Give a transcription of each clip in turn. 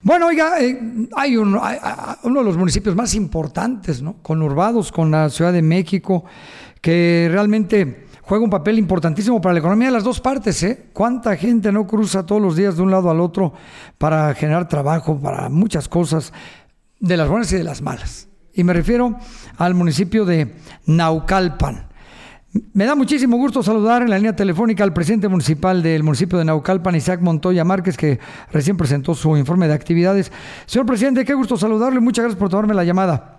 Bueno, oiga, hay uno de los municipios más importantes, ¿no? Conurbados con la Ciudad de México, que realmente juega un papel importantísimo para la economía de las dos partes, ¿eh? ¿Cuánta gente no cruza todos los días de un lado al otro para generar trabajo, para muchas cosas, de las buenas y de las malas? Y me refiero al municipio de Naucalpan. Me da muchísimo gusto saludar en la línea telefónica al presidente municipal del municipio de Naucalpan, Isaac Montoya Márquez, que recién presentó su informe de actividades. Señor presidente, qué gusto saludarlo y muchas gracias por tomarme la llamada.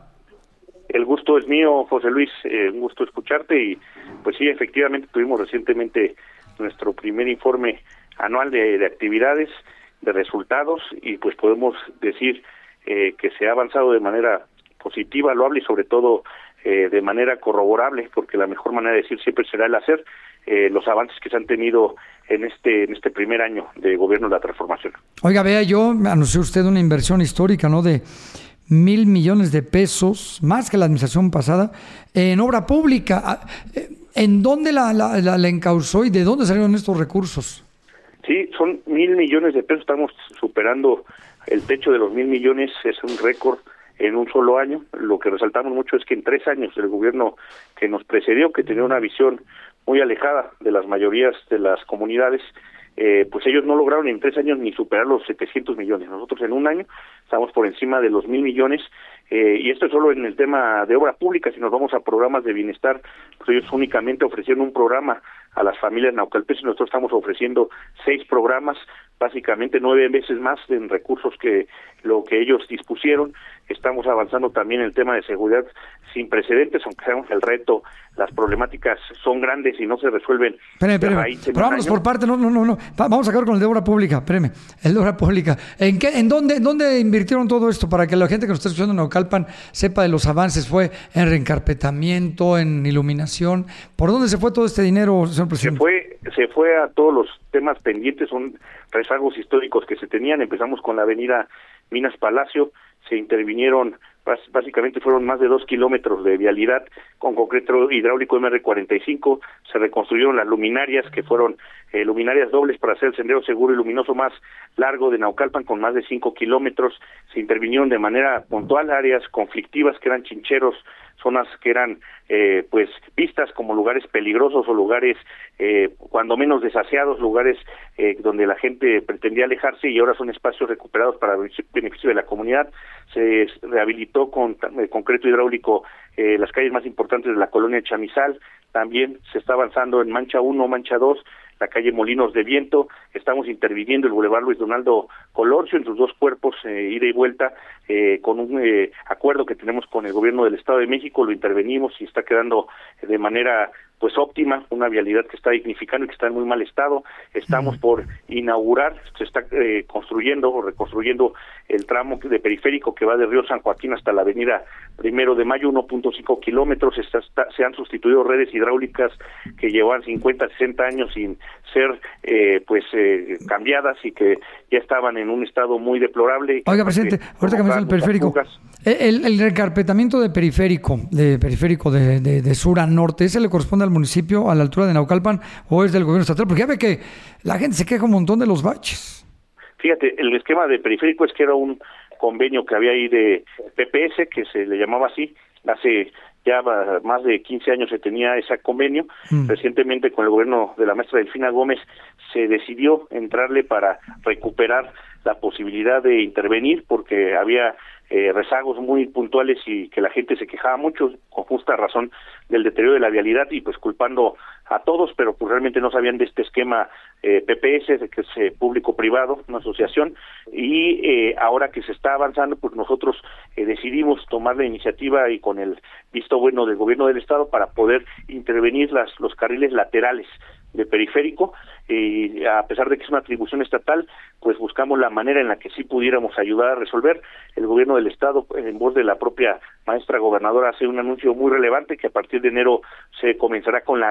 El gusto es mío, José Luis, un gusto escucharte y pues sí, efectivamente tuvimos recientemente nuestro primer informe anual de actividades, de resultados y pues podemos decir que se ha avanzado de manera positiva, loable y sobre todo de manera corroborable, porque la mejor manera de decir siempre será el hacer, los avances que se han tenido en este primer año de gobierno de la transformación. Oiga, vea, yo anunció usted una inversión histórica, ¿no?, de 1,000 millones de pesos, más que la administración pasada, en obra pública. ¿En dónde la encauzó y de dónde salieron estos recursos? Sí, son 1,000 millones de pesos, estamos superando el techo de los 1,000 millones, es un récord en un solo año. Lo que resaltamos mucho es que en 3 años el gobierno que nos precedió, que tenía una visión muy alejada de las mayorías de las comunidades, pues ellos no lograron en 3 años ni superar los 700 millones. Nosotros en un año estamos por encima de los 1,000 millones, y esto es solo en el tema de obra pública. Si nos vamos a programas de bienestar, pues ellos únicamente ofrecieron un programa a las familias naucalpenses, nosotros estamos ofreciendo 6 programas, básicamente 9 veces más en recursos que lo que ellos dispusieron. Estamos avanzando también en el tema de seguridad sin precedentes, aunque sabemos el reto, las problemáticas son grandes y no se resuelven. Espérame. Pero vámonos por parte, no. Vamos a acabar con el de obra pública, espérame. El de obra pública. ¿En dónde invirtieron todo esto para que la gente que nos está escuchando en Naucalpan sepa de los avances? ¿Fue en reencarpetamiento, en iluminación? ¿Por dónde se fue todo este dinero, señor presidente? Se fue a todos los temas pendientes, son rezagos históricos que se tenían. Empezamos con la avenida Minas Palacio, se intervinieron, básicamente fueron más de 2 kilómetros de vialidad con concreto hidráulico MR45, se reconstruyeron las luminarias, que fueron luminarias dobles para hacer el sendero seguro y luminoso más largo de Naucalpan, con más de 5 kilómetros, se intervinieron de manera puntual áreas conflictivas que eran chincheros, zonas que eran pues vistas como lugares peligrosos o lugares cuando menos desaseados, lugares donde la gente pretendía alejarse, y ahora son espacios recuperados para beneficio de la comunidad. Se rehabilitó con concreto hidráulico las calles más importantes de la colonia Chamizal. También se está avanzando en Mancha 1, Mancha 2, la calle Molinos de Viento. Estamos interviniendo el Boulevard Luis Donaldo Colosio en sus 2 cuerpos, ida y vuelta, con un acuerdo que tenemos con el gobierno del Estado de México. Lo intervenimos y está quedando de manera pues óptima, una vialidad que está dignificando y que está en muy mal estado. Estamos por inaugurar, se está construyendo o reconstruyendo el tramo de periférico que va de Río San Joaquín hasta la avenida 1 de Mayo, 1.5 kilómetros. Se han sustituido redes hidráulicas que llevaban 50, 60 años sin ser cambiadas y que ya estaban en un estado muy deplorable. Oiga, presidente, ahorita que me dice el periférico, el recarpetamiento de periférico de sur a norte, ¿ese le corresponde al municipio a la altura de Naucalpan o es del gobierno estatal? Porque ya ve que la gente se queja un montón de los baches. Fíjate, el esquema de periférico es que era un convenio que había ahí de PPS, que se le llamaba así, hace ya más de 15 años se tenía ese convenio. Recientemente con el gobierno de la maestra Delfina Gómez se decidió entrarle para recuperar la posibilidad de intervenir, porque había rezagos muy puntuales y que la gente se quejaba mucho, con justa razón, del deterioro de la vialidad, y pues culpando a todos, pero pues realmente no sabían de este esquema PPS, que es público-privado, una asociación, y ahora que se está avanzando, pues nosotros decidimos tomar la iniciativa y con el visto bueno del gobierno del estado para poder intervenir los carriles laterales de periférico, y a pesar de que es una atribución estatal, pues buscamos la manera en la que sí pudiéramos ayudar a resolver. El gobierno del estado, en voz de la propia maestra gobernadora, hace un anuncio muy relevante que a partir de enero se comenzará con la repavimentación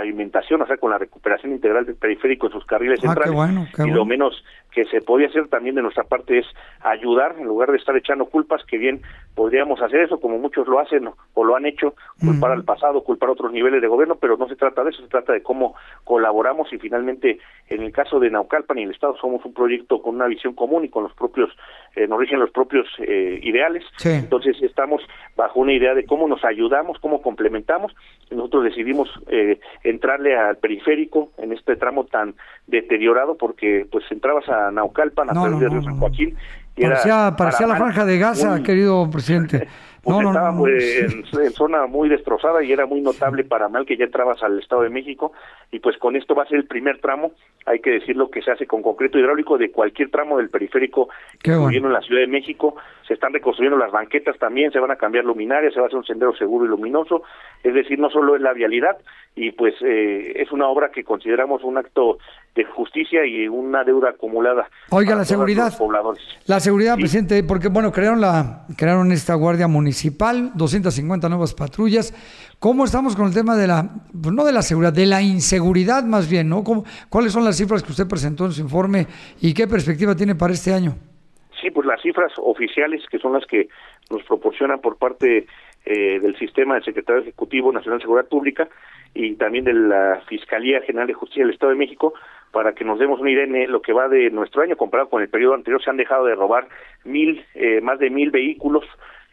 pavimentación, o sea, con la recuperación integral del periférico en sus carriles centrales. Qué bueno. Lo menos que se podía hacer también de nuestra parte es ayudar, en lugar de estar echando culpas, que bien podríamos hacer eso, como muchos lo hacen o lo han hecho, culpar al pasado, culpar a otros niveles de gobierno, pero no se trata de eso, se trata de cómo colaboramos y finalmente, en el caso de Naucalpan y el Estado, somos un proyecto con una visión común y con los propios, nos rigen los propios ideales. Sí. Entonces estamos bajo una idea de cómo nos ayudamos, cómo complementamos. Nosotros decidimos entrarle al periférico en este tramo tan deteriorado, porque pues entrabas a Naucalpan a través de Río San Joaquín y parecía la Franja de Gaza, querido presidente. Estaba en zona muy destrozada y era muy notable para mal que ya entrabas al Estado de México, y pues con esto va a ser el primer tramo, hay que decirlo, que se hace con concreto hidráulico de cualquier tramo del periférico, incluyendo en la Ciudad de México. Se están reconstruyendo las banquetas también, se van a cambiar luminarias, se va a hacer un sendero seguro y luminoso, es decir, no solo es la vialidad, y pues es una obra que consideramos un acto de justicia y una deuda acumulada. Oiga, la seguridad, ¿Sí? Presidente, porque bueno, crearon esta Guardia Municipal, 250 nuevas patrullas. ¿Cómo estamos con el tema de no de la seguridad, de la inseguridad más bien, ¿no? ¿Cuáles son las cifras que usted presentó en su informe y qué perspectiva tiene para este año? Sí, pues las cifras oficiales, que son las que nos proporcionan por parte del sistema del Secretario Ejecutivo Nacional de Seguridad Pública y también de la Fiscalía General de Justicia del Estado de México, para que nos demos una idea en lo que va de nuestro año comparado con el periodo anterior. Se han dejado de robar más de 1,000 vehículos,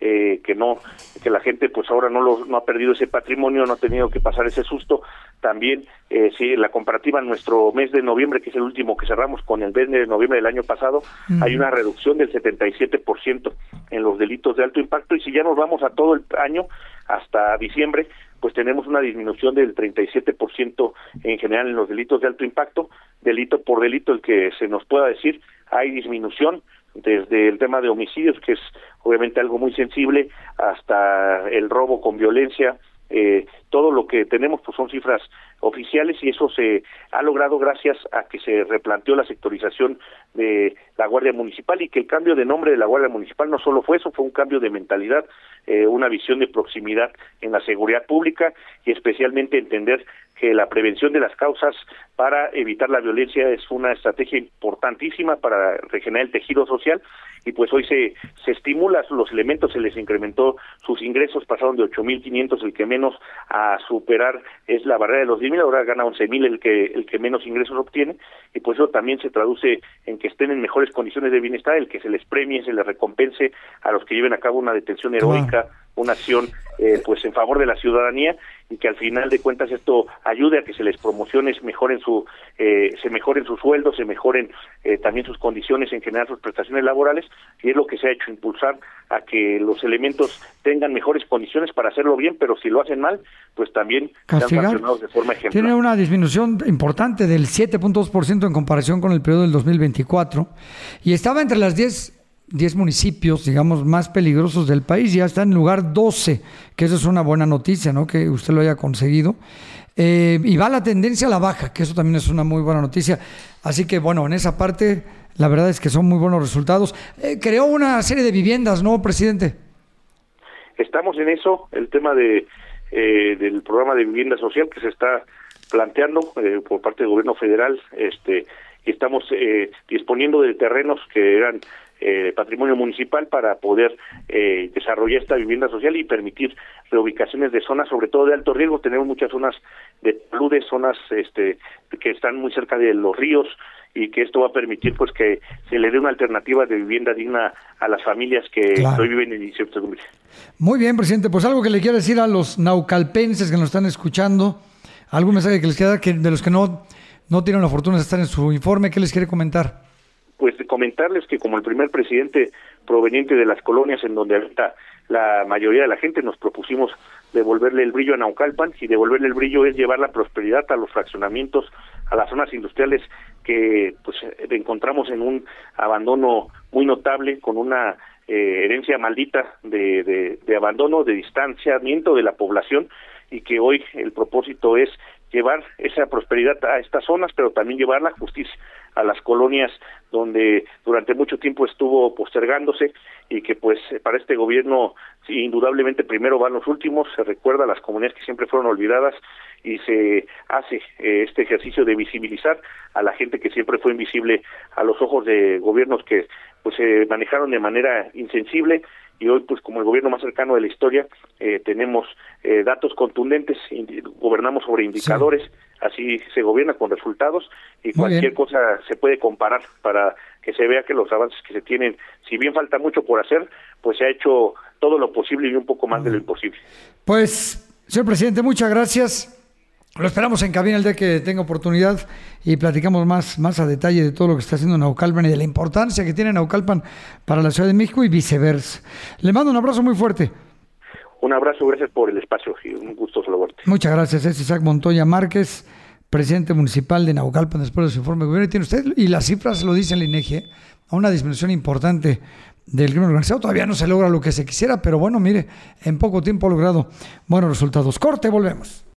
que la gente pues ahora no ha perdido ese patrimonio, no ha tenido que pasar ese susto. También la comparativa en nuestro mes de noviembre, que es el último que cerramos con el mes de noviembre del año pasado, hay una reducción del 77% en los delitos de alto impacto, y si ya nos vamos a todo el año hasta diciembre, pues tenemos una disminución del 37% en general en los delitos de alto impacto. Delito por delito, el que se nos pueda decir, hay disminución, desde el tema de homicidios, que es obviamente algo muy sensible, hasta el robo con violencia. Todo lo que tenemos pues son cifras oficiales, y eso se ha logrado gracias a que se replanteó la sectorización de la Guardia Municipal, y que el cambio de nombre de la Guardia Municipal no solo fue eso, fue un cambio de mentalidad, una visión de proximidad en la seguridad pública, y especialmente entender que la prevención de las causas para evitar la violencia es una estrategia importantísima para regenerar el tejido social. Y pues hoy se estimula los elementos, se les incrementó sus ingresos, pasaron de 8,500 el que menos a superar es la barrera de los 10,000, ahora gana 11,000 el que menos ingresos obtiene, y pues eso también se traduce en que estén en mejores condiciones de bienestar, el que se les premie, se les recompense a los que lleven a cabo una detención heroica, una acción pues en favor de la ciudadanía, y que al final de cuentas esto ayude a que se les promocione, se mejoren sus sueldos, se mejoren también sus condiciones en general, sus prestaciones laborales, y es lo que se ha hecho, impulsar a que los elementos tengan mejores condiciones para hacerlo bien, pero si lo hacen mal, pues también sean sancionados de forma ejemplar. Tiene una disminución importante del 7.2% en comparación con el periodo del 2024, y estaba entre las 10 municipios, digamos, más peligrosos del país, ya está en lugar 12, que eso es una buena noticia, ¿no?, que usted lo haya conseguido. Y va la tendencia a la baja, que eso también es una muy buena noticia. Así que, bueno, en esa parte, la verdad es que son muy buenos resultados. Creó una serie de viviendas, ¿no, presidente? Estamos en eso, el tema del programa de vivienda social que se está planteando por parte del gobierno federal, y estamos disponiendo de terrenos que eran patrimonio municipal para poder desarrollar esta vivienda social y permitir reubicaciones de zonas, sobre todo de alto riesgo. Tenemos muchas zonas de taludes, zonas que están muy cerca de los ríos, y que esto va a permitir pues que se le dé una alternativa de vivienda digna a las familias que hoy viven en incertidumbre. Muy bien, presidente, pues algo que le quiero decir a los naucalpenses que nos están escuchando, algún mensaje que les queda, que de los que no tienen la fortuna de estar en su informe, ¿qué les quiere comentar? Pues comentarles que como el primer presidente proveniente de las colonias en donde habita la mayoría de la gente, nos propusimos devolverle el brillo a Naucalpan, y devolverle el brillo es llevar la prosperidad a los fraccionamientos, a las zonas industriales que pues encontramos en un abandono muy notable, con una herencia maldita de abandono, de distanciamiento de la población, y que hoy el propósito es llevar esa prosperidad a estas zonas, pero también llevar la justicia a las colonias donde durante mucho tiempo estuvo postergándose y que pues para este gobierno sí, indudablemente primero van los últimos, se recuerda a las comunidades que siempre fueron olvidadas y se hace este ejercicio de visibilizar a la gente que siempre fue invisible a los ojos de gobiernos que pues se manejaron de manera insensible, y hoy pues como el gobierno más cercano de la historia tenemos datos contundentes, gobernamos sobre indicadores, sí. Así se gobierna con resultados y cualquier cosa se puede comparar para que se vea que los avances que se tienen, si bien falta mucho por hacer, pues se ha hecho todo lo posible y un poco más de lo imposible. Pues, señor presidente, muchas gracias. Lo esperamos en cabina el día que tenga oportunidad y platicamos más a detalle de todo lo que está haciendo Naucalpan y de la importancia que tiene Naucalpan para la Ciudad de México y viceversa. Le mando un abrazo muy fuerte. Un abrazo, gracias por el espacio y un gusto saludarte. Muchas gracias, es Isaac Montoya Márquez, presidente municipal de Naucalpan después de su informe de gobierno. Y tiene usted, y las cifras lo dicen la INEGI, a una disminución importante del crimen organizado. Todavía no se logra lo que se quisiera, pero bueno, mire, en poco tiempo ha logrado buenos resultados. Corte, volvemos.